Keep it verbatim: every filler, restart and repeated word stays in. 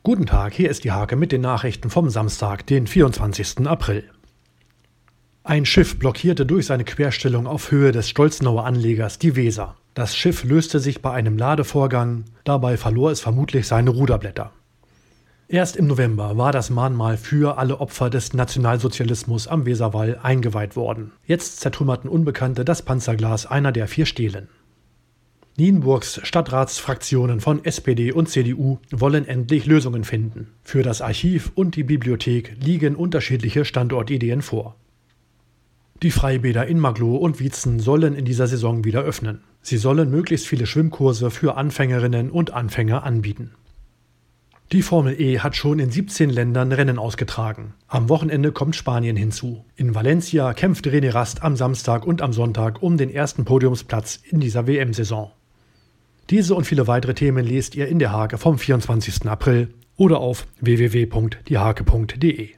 Guten Tag, hier ist die Hake mit den Nachrichten vom Samstag, den vierundzwanzigsten April. Ein Schiff blockierte durch seine Querstellung auf Höhe des Stolzenauer Anlegers die Weser. Das Schiff löste sich bei einem Ladevorgang, dabei verlor es vermutlich seine Ruderblätter. Erst im November war das Mahnmal für alle Opfer des Nationalsozialismus am Weserwall eingeweiht worden. Jetzt zertrümmerten Unbekannte das Panzerglas einer der vier Stelen. Nienburgs Stadtratsfraktionen von S P D und C D U wollen endlich Lösungen finden. Für das Archiv und die Bibliothek liegen unterschiedliche Standortideen vor. Die Freibäder in Magloh und Wietzen sollen in dieser Saison wieder öffnen. Sie sollen möglichst viele Schwimmkurse für Anfängerinnen und Anfänger anbieten. Die Formel E hat schon in siebzehn Ländern Rennen ausgetragen. Am Wochenende kommt Spanien hinzu. In Valencia kämpft René Rast am Samstag und am Sonntag um den ersten Podiumsplatz in dieser W M-Saison. Diese und viele weitere Themen lest ihr in der Hake vom vierundzwanzigsten April oder auf w w w punkt die hake punkt de.